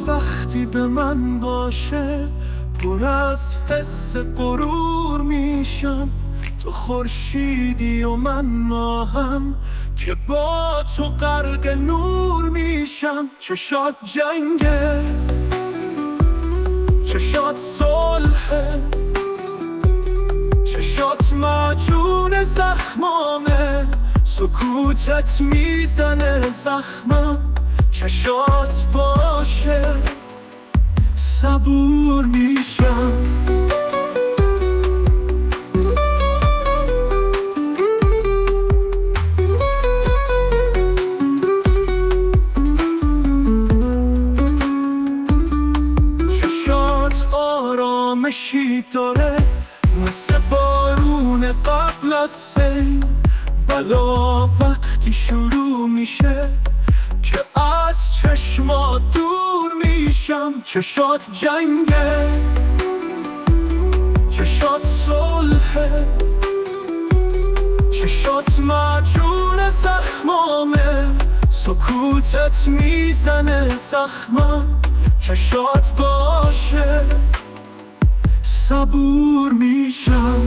وقتی به من باشه پر از حس غرور میشم. تو خورشیدی و من ماهم که با تو غرق نور میشم. چشات جنگه، چشات صلحه، چشات معجون زخمامه. سکوتت میزنه زخمم، چشات باشه صبور میشم. چشات آرامشی داره مثل بارون قبل از سیل. بلا وقتی شروع میشه که از چشمات دور میشم. چشات جنگه، چشات صلحه، چشات معجون زخمامه. سکوتت میزنه زخمم، چشات باشه صبور میشم.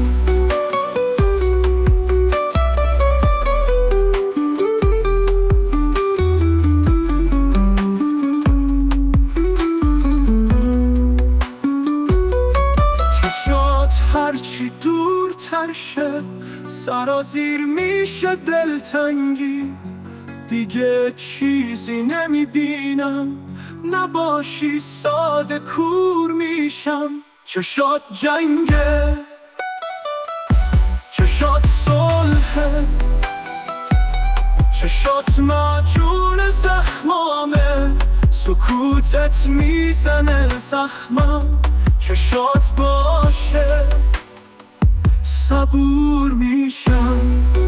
هرچی دورتر شه سرازیر میشه دلتنگی. دیگه چیزی نمیبینم، نباشی ساده کور میشم. چشات جنگه، چشات صلحه، چشات معجون زخمامه. سکوتت میزنه زخمم، چشات باشه صبور میشم.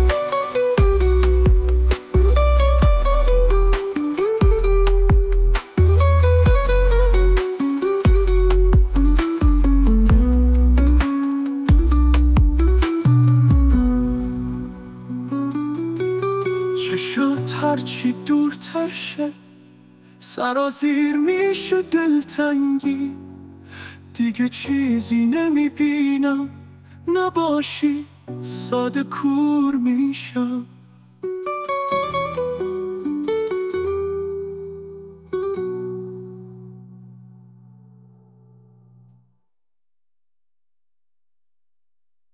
چشات هرچی دورتر شه سرازیر میشه دلتنگی. دیگه چیزی نمیبینم، نباشی ساده کور میشم.